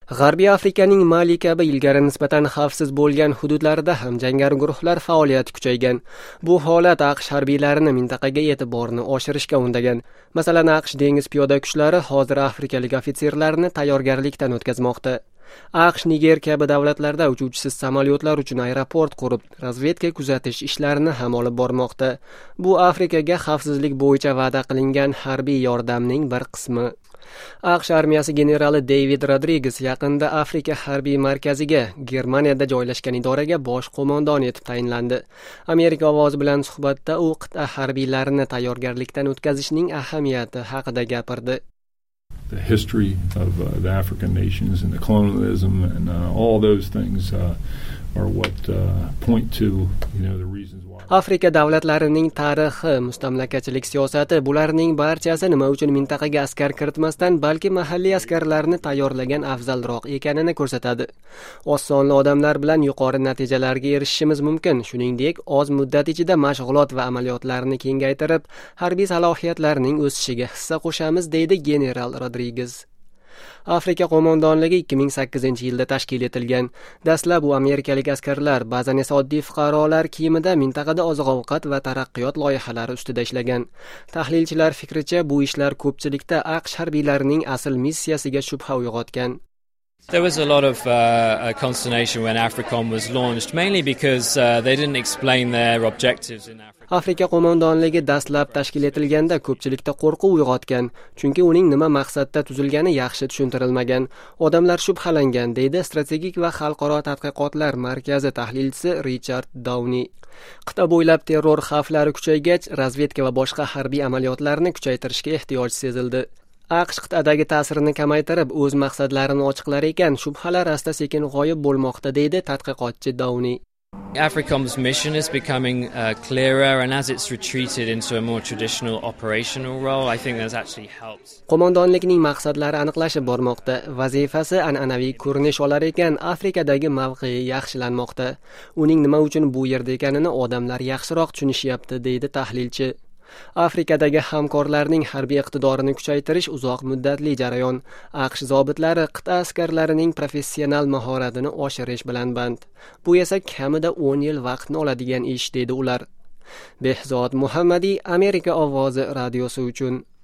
G'arbiy Afrikaning Mali kabi ilgari nisbatan xavfsiz bo'lgan hududlarida ham jangari guruhlar faoliyati kuchaygan. Bu holat AQSh harbiylarini mintaqaga e'tiborni oshirishga undagan. Masalan, AQSh dengiz piyoda kuchlari hozir afrikalik ofitserlarni tayyorgarlikdan o'tkazmoqda. AQSh Niger kabi davlatlarda uchuvchisiz samolyotlar uchun aeroport qurib, razvedka kuzatish ishlarini ham olib bormoqda. Bu Afrikaga xavfsizlik bo'yicha va'da qilingan harbiy yordamning bir qismi. AQSh armiyasi generali David Rodriguez yaqinda Afrika harbiy markaziga, Germaniyada joylashgan idoraga bosh qo'mondon etib tayinlandi. Amerika ovozi bilan suhbatda u qit'a harbiylarini tayyorgarlikdan o'tkazishning ahamiyati haqida gapirdi. The history of the African nations and the colonialism and all those things are what point to, the reasons why. Afrika davlatlarining tarixi, mustamlakachilik siyosati, bularning barchasi nima uchun mintaqaga askar kiritmasdan, balki mahalliy askarlarni tayyorlagan afzalroq ekanini ko'rsatadi. Oz sonli odamlar bilan yuqori natijalarga erishishimiz mumkin. Shuningdek, oz muddat ichida mashg'ulot va amaliyotlarni kengaytirib, harbiy salohiyatlarning o'sishiga hissa qo'shamiz, deydi general Rodriguez. Afrika qo'mondonligi 2008-yilda tashkil etilgan. Dastlab u amerikalik askarlar, ba'zan esa oddiy fuqarolar kiyimida mintaqada oziq-ovqat va taraqqiyot loyihalari ustida ishlagan. Tahlilchilar fikricha, bu ishlar ko'pchilikda AQSh harbiylarining asl missiyasiga shubha uyg'otgan. There was a lot of consternation when AFRICOM was launched, mainly because they didn't explain their objectives in Africa. Afrika qo'mondonligi dastlab tashkil etilganda ko'pchilikda qo'rquv uyg'otgan, chunki uning nima maqsadda tuzilgani yaxshi tushuntirilmagan. Odamlar shubhalangan, deydi strategik va xalqaro tadqiqotlar markazi tahlilchisi Richard Downey. Qit'a bo'ylab terror xavflari kuchaygach, razvedka va boshqa harbiy amaliyotlarni kuchaytirishga ehtiyoj sezildi. AQSh qit'adagi ta'sirini kamaytirib, o'z maqsadlarini ochiqlar ekan, shubhalar asta-sekin g'oyib bo'lmoqda, deydi tadqiqotchi Downey. AFRICOM's mission is becoming clearer, and as it's retreated into a more traditional operational role, I think that's actually helped. Qo'mondonlikning maqsadlari aniqlashib bormoqda. Vazifasi an'anaviy ko'rinish olar ekan, Afrikadagi mavqei yaxshilanmoqda. Uning nima uchun bu yerda ekanini odamlar yaxshiroq tushunishyapti, deydi tahlilchi. Afrikadagi hamkorlarning harbiy iqtidorini kuchaytirish uzoq muddatli jarayon. AQSh zobitlari qit'a askarlarining professional mahoratini oshirish bilan band. Bu esa kamida 10 yil vaqtni oladigan ish, deydi ular. Behzod Muhammadi, Amerika ovozi radiosi uchun.